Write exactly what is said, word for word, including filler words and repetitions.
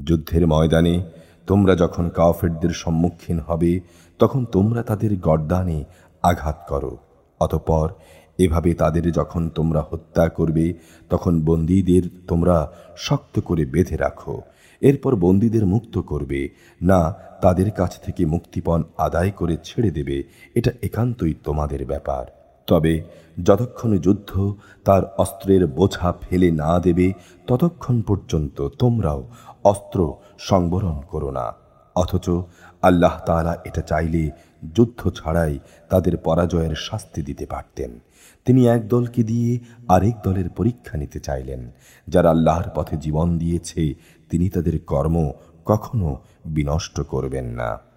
যুদ্ধের ময়দানে তোমরা যখন কাফেরদের সম্মুখীন হবে তখন তোমরা তাদের গর্দানে আঘাত করো। অতঃপর এভাবে তাদের যখন তোমরা হত্যা করবে তখন বন্দীদের তোমরা শক্ত করে বেঁধে রাখো। এরপর বন্দীদের মুক্ত করবে না তাদের কাছ থেকে মুক্তিপণ আদায় করে ছেড়ে দেবে, এটা একান্তই তোমাদের ব্যাপার। তবে যতক্ষণ যুদ্ধ তার অস্ত্রের বোঝা ফেলে না দেবে ততক্ষণ পর্যন্ত তোমরাও অস্ত্র সংবরণ করো না। অথচ আল্লাহ তাআলা এটা চাইলে যুদ্ধ ছাড়াই তাদের পরাজয়ের শাস্তি দিতে পারতেন। তিনি এক দলকে দিয়ে আরেক দলের পরীক্ষা নিতে চাইলেন। যারা আল্লাহর পথে জীবন দিয়েছে তিনি তাদের কর্ম কখনো বিনষ্ট করবেন না।